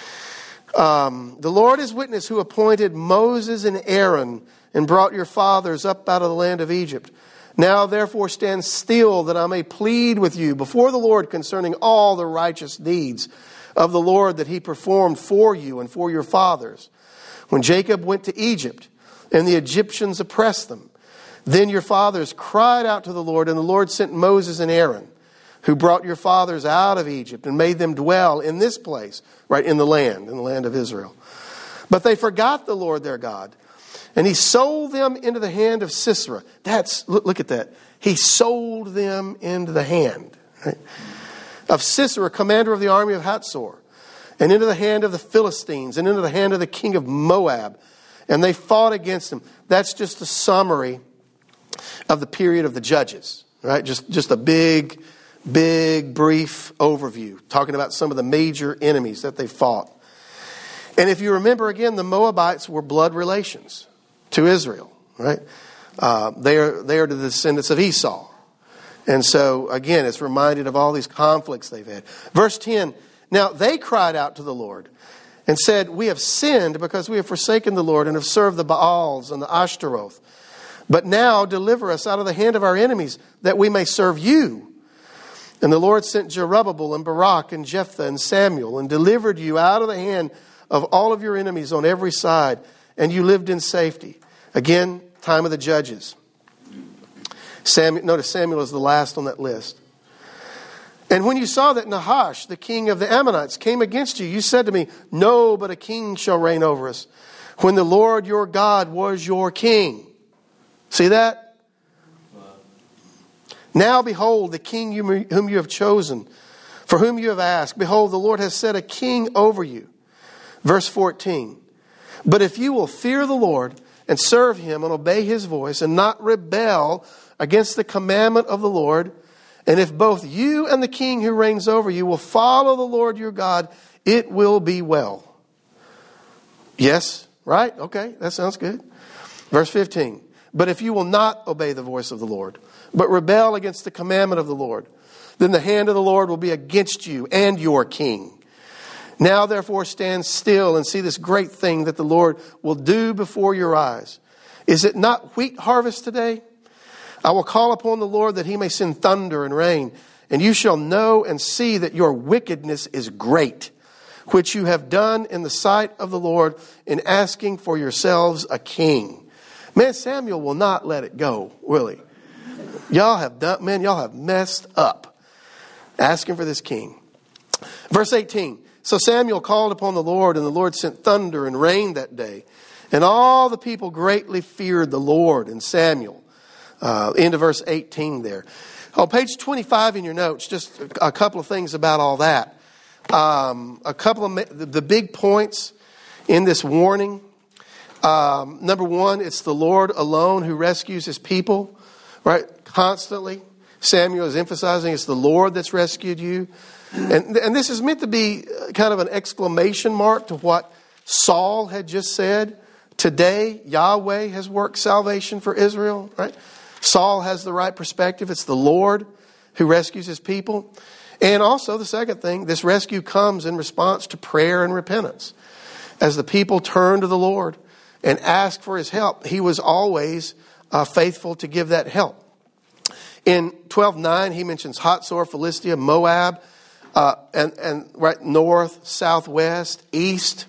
Um, the Lord is witness who appointed Moses and Aaron and brought your fathers up out of the land of Egypt. Now therefore stand still that I may plead with you before the Lord concerning all the righteous deeds of the Lord that he performed for you and for your fathers. When Jacob went to Egypt and the Egyptians oppressed them, then your fathers cried out to the Lord, and the Lord sent Moses and Aaron, who brought your fathers out of Egypt and made them dwell in this place, right in the land, in the land of Israel. But they forgot the Lord their God, and he sold them into the hand of Sisera. That's, look, look at that. He sold them into the hand, right, of Sisera, commander of the army of Hatzor, and into the hand of the Philistines, and into the hand of the king of Moab. And they fought against him. That's just a summary of the period of the Judges, right? Just, just a big, big, brief overview, talking about some of the major enemies that they fought. And if you remember, again, the Moabites were blood relations to Israel, right? Uh, they are they are the descendants of Esau. And so, again, it's reminded of all these conflicts they've had. Verse ten, now they cried out to the Lord and said, we have sinned because we have forsaken the Lord and have served the Baals and the Ashtaroth. But now deliver us out of the hand of our enemies that we may serve you. And the Lord sent Jerubbaal and Barak and Jephthah and Samuel and delivered you out of the hand of all of your enemies on every side, and you lived in safety. Again, time of the judges. Samuel, notice Samuel is the last on that list. And when you saw that Nahash, the king of the Ammonites, came against you, you said to me, no, but a king shall reign over us, when the Lord your God was your king. See that? Now behold, the king whom you have chosen, for whom you have asked, behold, the Lord has set a king over you. Verse fourteen. But if you will fear the Lord and serve him and obey his voice and not rebel against the commandment of the Lord, and if both you and the king who reigns over you will follow the Lord your God, it will be well. Yes, right? Okay, that sounds good. Verse fifteen. But if you will not obey the voice of the Lord, but rebel against the commandment of the Lord, then the hand of the Lord will be against you and your king. Now therefore stand still and see this great thing that the Lord will do before your eyes. Is it not wheat harvest today? I will call upon the Lord that he may send thunder and rain, and you shall know and see that your wickedness is great, which you have done in the sight of the Lord in asking for yourselves a king. Man, Samuel will not let it go, will he? Y'all have done, man, y'all have messed up asking for this king. Verse eighteen. So Samuel called upon the Lord, and the Lord sent thunder and rain that day. And all the people greatly feared the Lord and Samuel. Uh, into verse eighteen there. On page twenty-five in your notes, just a couple of things about all that. Um, a couple of the big points in this warning. Um, number one, it's the Lord alone who rescues his people, right? Constantly. Samuel is emphasizing it's the Lord that's rescued you. And, and this is meant to be kind of an exclamation mark to what Saul had just said. Today, Yahweh has worked salvation for Israel, right? Saul has the right perspective. It's the Lord who rescues his people. And also, the second thing, this rescue comes in response to prayer and repentance. As the people turn to the Lord and ask for his help, he was always uh, faithful to give that help. In twelve nine, he mentions Hatzor, Philistia, Moab, uh, and, and right north, southwest, east.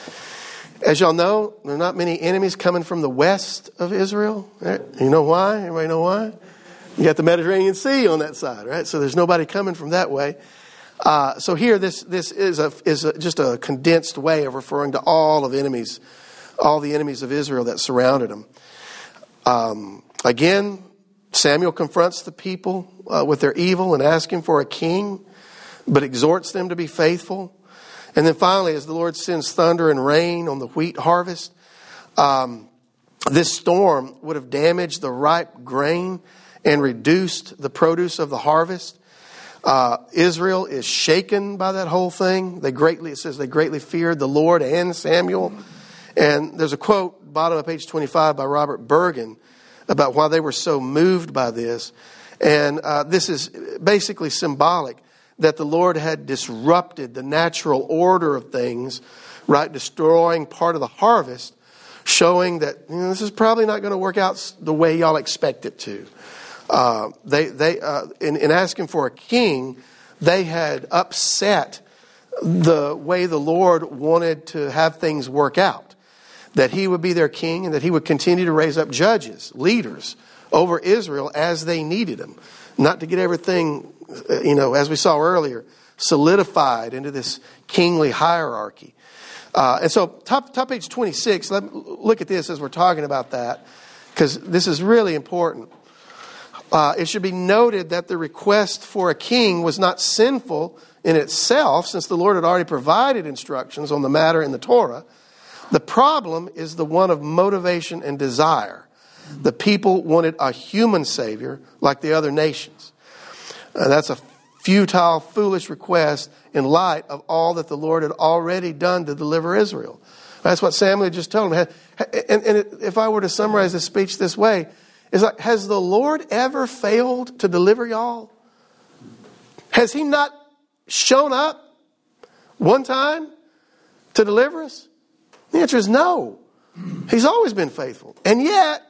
As y'all know, there are not many enemies coming from the west of Israel. Right? You know why? Everybody know why? You got the Mediterranean Sea on that side, right? So there's nobody coming from that way. Uh, so here, this this is a is a, just a condensed way of referring to all of enemies, all the enemies of Israel that surrounded them. Um, again, Samuel confronts the people uh, with their evil and asking for a king, but exhorts them to be faithful. And then finally, as the Lord sends thunder and rain on the wheat harvest, um, this storm would have damaged the ripe grain and reduced the produce of the harvest. Uh, Israel is shaken by that whole thing. They greatly, it says they greatly feared the Lord and Samuel. And there's a quote, bottom of page twenty-five, by Robert Bergen about why they were so moved by this. And uh, this is basically symbolic that the Lord had disrupted the natural order of things, right, destroying part of the harvest, showing that you know, this is probably not going to work out the way y'all expect it to. Uh, they, they, uh, in, in asking for a king, they had upset the way the Lord wanted to have things work out. That he would be their king and that he would continue to raise up judges, leaders over Israel as they needed them. Not to get everything, you know, as we saw earlier, solidified into this kingly hierarchy. Uh, and so top, top page twenty-six, let, look at this as we're talking about that, because this is really important. Uh, it should be noted that the request for a king was not sinful in itself, since the Lord had already provided instructions on the matter in the Torah. The problem is the one of motivation and desire. The people wanted a human savior like the other nations. Uh, that's a futile, foolish request in light of all that the Lord had already done to deliver Israel. That's what Samuel just told him. And, and if I were to summarize this speech this way, it's like, has the Lord ever failed to deliver y'all? Has he not shown up one time to deliver us? The answer is no. He's always been faithful. And yet,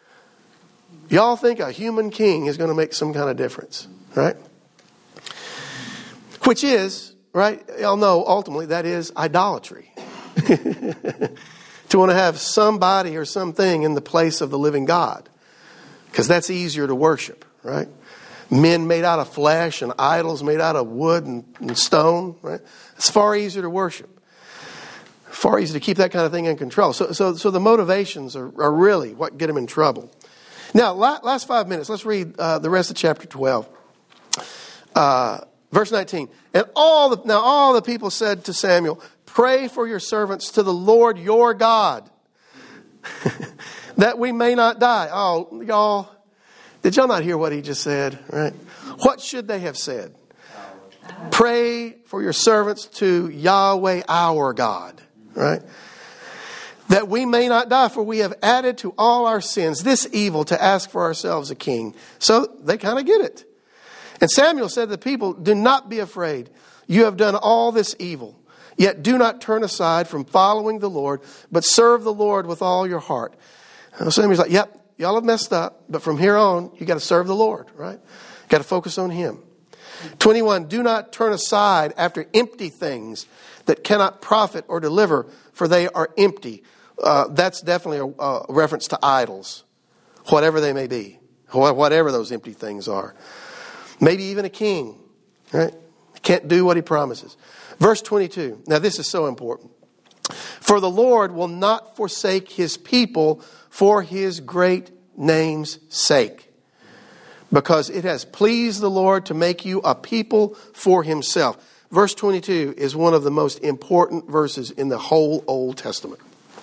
y'all think a human king is going to make some kind of difference, right? Which is, right, y'all know ultimately that is idolatry. to want to have somebody or something in the place of the living God. Because that's easier to worship, right? Men made out of flesh and idols made out of wood and, and stone, right? It's far easier to worship. Far easier to keep that kind of thing in control. So, so, so the motivations are, are really what get them in trouble. Now, last five minutes, let's read uh, the rest of chapter twelve. Uh, verse nineteen. And all the, now all the people said to Samuel, pray for your servants to the Lord your God, that we may not die. Oh, y'all, did y'all not hear what he just said? Right? What should they have said? Pray for your servants to Yahweh our God. Right? That we may not die, for we have added to all our sins this evil to ask for ourselves a king. So they kind of get it. And Samuel said to the people, do not be afraid. You have done all this evil. Yet do not turn aside from following the Lord, but serve the Lord with all your heart. And Samuel's like, yep, y'all have messed up. But from here on, you got to serve the Lord, right? Got to focus on Him. twenty-one, do not turn aside after empty things that cannot profit or deliver, for they are empty. Uh, that's definitely a, a reference to idols, whatever they may be, whatever those empty things are. Maybe even a king, right? Can't do what he promises. Verse twenty-two. Now this is so important. For the Lord will not forsake His people for His great name's sake, because it has pleased the Lord to make you a people for Himself. Verse twenty-two is one of the most important verses in the whole Old Testament.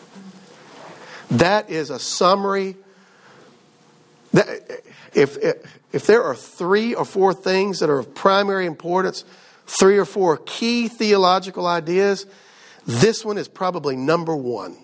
That is a summary. That if, if, if there are three or four things that are of primary importance, three or four key theological ideas, this one is probably number one.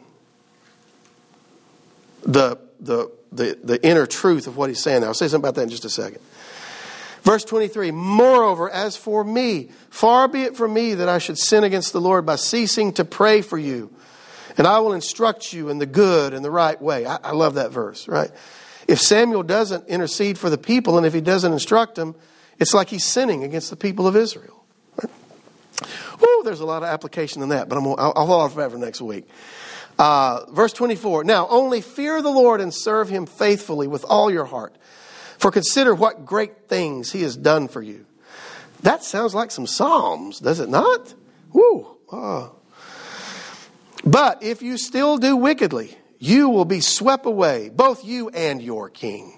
The, the, the, the inner truth of what he's saying there. I'll say something about that in just a second. Verse twenty-three, moreover, as for me, far be it from me that I should sin against the Lord by ceasing to pray for you. And I will instruct you in the good and the right way. I, I love that verse, right? If Samuel doesn't intercede for the people and if he doesn't instruct them, it's like he's sinning against the people of Israel. Right? Oh, there's a lot of application in that, but I'm, I'll, I'll hold off that for next week. Uh, verse twenty-four, now only fear the Lord and serve Him faithfully with all your heart. For consider what great things He has done for you. That sounds like some Psalms, does it not? Woo! Oh. But if you still do wickedly, you will be swept away, both you and your king.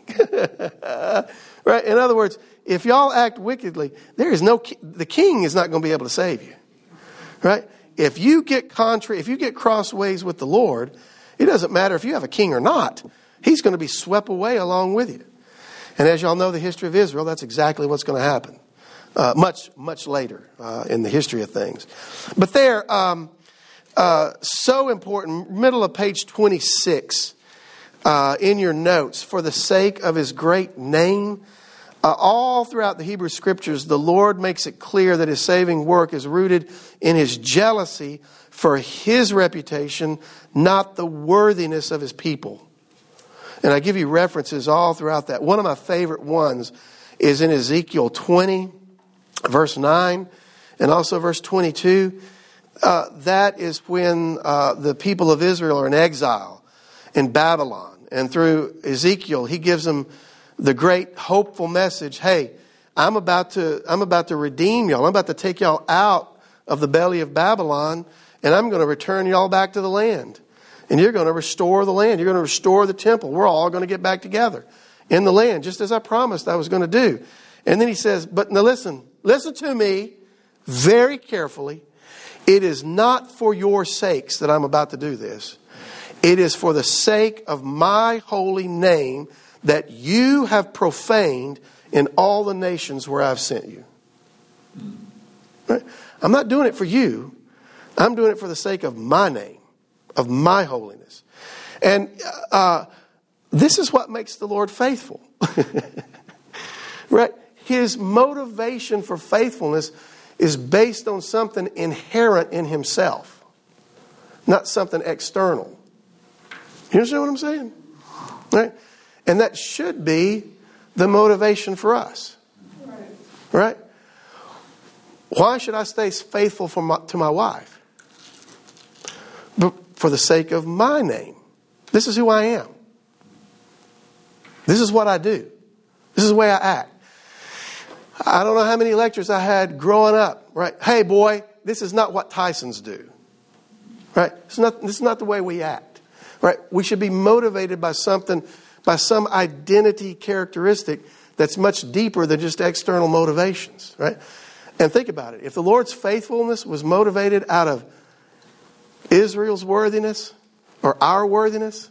Right? In other words, if y'all act wickedly, there is no the king is not going to be able to save you. Right? If you get contrary, if you get crossways with the Lord, it doesn't matter if you have a king or not. He's going to be swept away along with you. And as y'all know the history of Israel, that's exactly what's going to happen. Uh, much, much later uh, in the history of things. But there, um, uh, so important, middle of page twenty-six uh, in your notes, for the sake of His great name. Uh, all throughout the Hebrew Scriptures, the Lord makes it clear that His saving work is rooted in His jealousy for His reputation, not the worthiness of His people. And I give you references all throughout that. One of my favorite ones is in Ezekiel twenty, verse nine, and also verse twenty-two. Uh, that is when uh, the people of Israel are in exile in Babylon. And through Ezekiel, he gives them the great hopeful message, hey, I'm about to I'm about to redeem y'all. I'm about to take y'all out of the belly of Babylon, and I'm going to return y'all back to the land. And you're going to restore the land. You're going to restore the temple. We're all going to get back together in the land, just as I promised I was going to do. And then he says, but now listen, listen to me very carefully. It is not for your sakes that I'm about to do this. It is for the sake of my holy name that you have profaned in all the nations where I've sent you. Right? I'm not doing it for you. I'm doing it for the sake of my name, of my holiness. And uh, this is what makes the Lord faithful. Right? His motivation for faithfulness is based on something inherent in Himself, not something external. You understand what I'm saying? Right? And that should be the motivation for us. Right? Right? Why should I stay faithful for my, to my wife? for the sake of my name. This is who I am. This is what I do. This is the way I act. I don't know how many lectures I had growing up, right? Hey, boy, this is not what Tysons do, right? It's not, this is not the way we act, right? We should be motivated by something, by some identity characteristic that's much deeper than just external motivations, right? And think about it. If the Lord's faithfulness was motivated out of Israel's worthiness or our worthiness,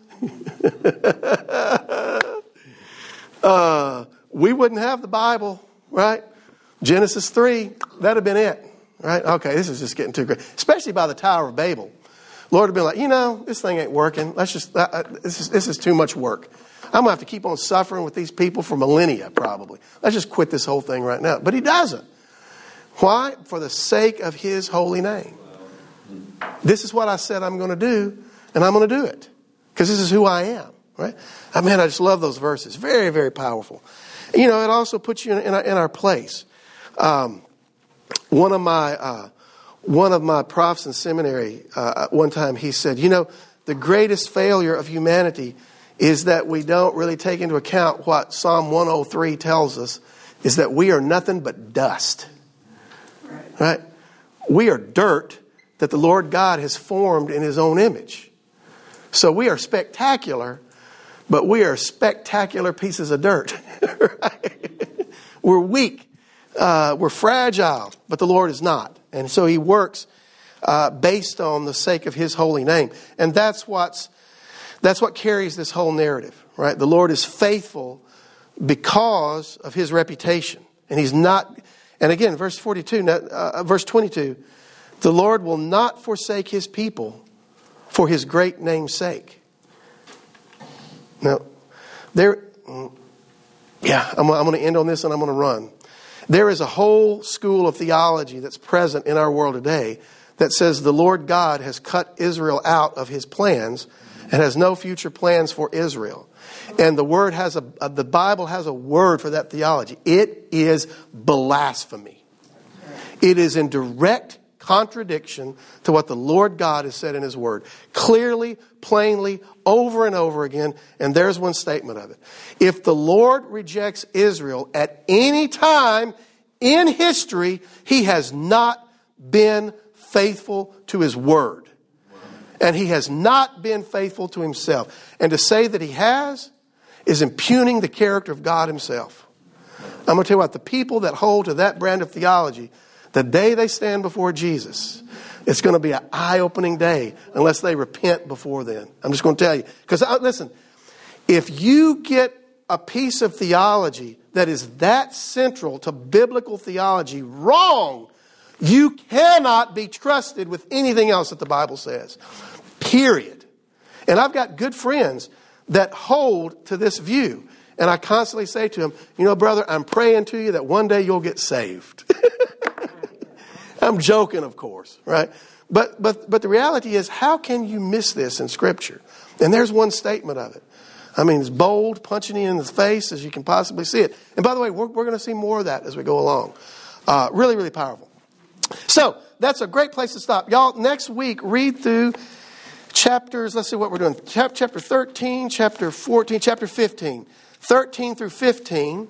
uh, we wouldn't have the Bible, right? Genesis three, that'd have been it, right? Okay, this is just getting too great. Especially by the Tower of Babel. Lord would be like, you know, this thing ain't working. Let's just, uh, this is, this is too much work. I'm going to have to keep on suffering with these people for millennia, probably. Let's just quit this whole thing right now. But he doesn't. Why? For the sake of his holy name. This is what I said I'm going to do, and I'm going to do it. Because this is who I am, right? I mean, I just love those verses. Very, very powerful. You know, it also puts you in, in, our, in our place. Um, one of my uh, one of my profs in seminary, uh, one time he said, you know, the greatest failure of humanity is that we don't really take into account what Psalm one oh three tells us, is that we are nothing but dust. Right? Right? We are dirt that the Lord God has formed in his own image. So we are spectacular, but we are spectacular pieces of dirt. Right? We're weak. Uh, we're fragile, but the Lord is not. And so he works uh, based on the sake of his holy name. And that's what's that's what carries this whole narrative, right? The Lord is faithful because of his reputation. And he's not, and again, verse forty-two, uh, verse twenty-two, the Lord will not forsake his people for his great name's sake. Now, there, yeah, I'm, I'm going to end on this and I'm going to run. There is a whole school of theology that's present in our world today that says the Lord God has cut Israel out of his plans and has no future plans for Israel. And the word has a, uh, the Bible has a word for that theology. It is blasphemy. It is in direct contradiction to what the Lord God has said in his word. Clearly, plainly, over and over again. And there's one statement of it. If the Lord rejects Israel at any time in history, he has not been faithful to his word. And he has not been faithful to himself. And to say that he has is impugning the character of God himself. I'm going to tell you what, the people that hold to that brand of theology, the day they stand before Jesus, it's going to be an eye-opening day unless they repent before then. I'm just going to tell you. Because, listen, if you get a piece of theology that is that central to biblical theology wrong, you cannot be trusted with anything else that the Bible says. Period. And I've got good friends that hold to this view. And I constantly say to them, you know, brother, I'm praying to you that one day you'll get saved. I'm joking, of course, right? But but but the reality is, how can you miss this in Scripture? And there's one statement of it. I mean, it's bold, punching you in the face as you can possibly see it. And by the way, we're, we're going to see more of that as we go along. Uh, really, really powerful. So that's a great place to stop. Y'all, next week, read through chapters, let's see what we're doing. Chapter thirteen, chapter fourteen, chapter fifteen. thirteen through fifteen.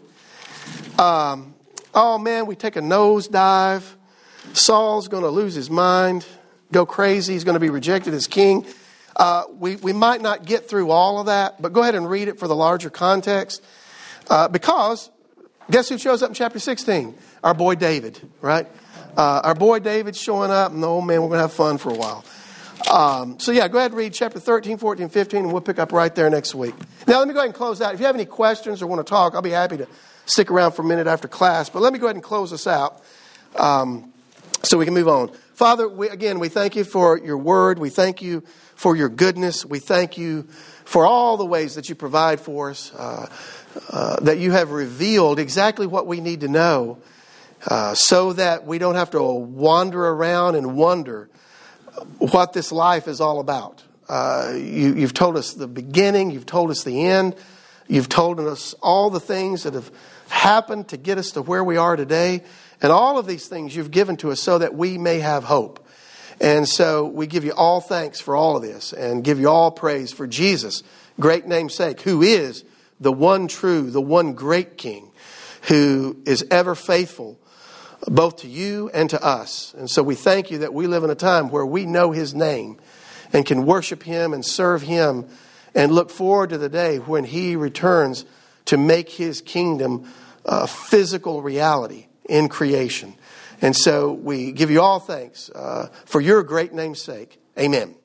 Um, oh, man, we take a nosedive. Saul's going to lose his mind, go crazy. He's going to be rejected as king. Uh, we, we might not get through all of that, but go ahead and read it for the larger context. Uh, because guess who shows up in chapter sixteen? Our boy David, right? Uh, our boy David's showing up, and oh man, we're going to have fun for a while. Um, so yeah, go ahead and read chapter thirteen, fourteen, fifteen, and we'll pick up right there next week. Now let me go ahead and close out. If you have any questions or want to talk, I'll be happy to stick around for a minute after class. But let me go ahead and close this out. Um, So we can move on. Father, we, again, we thank you for your word. We thank you for your goodness. We thank you for all the ways that you provide for us, uh, uh, that you have revealed exactly what we need to know uh, so that we don't have to wander around and wonder what this life is all about. Uh, you, you've told us the beginning. You've told us the end. You've told us all the things that have happened to get us to where we are today. And all of these things you've given to us so that we may have hope. And so we give you all thanks for all of this and give you all praise for Jesus' great namesake, who is the one true, the one great King, who is ever faithful both to you and to us. And so we thank you that we live in a time where we know His name and can worship Him and serve Him and look forward to the day when He returns to make His kingdom a physical reality in creation. And so we give you all thanks uh, for your great name's sake. Amen.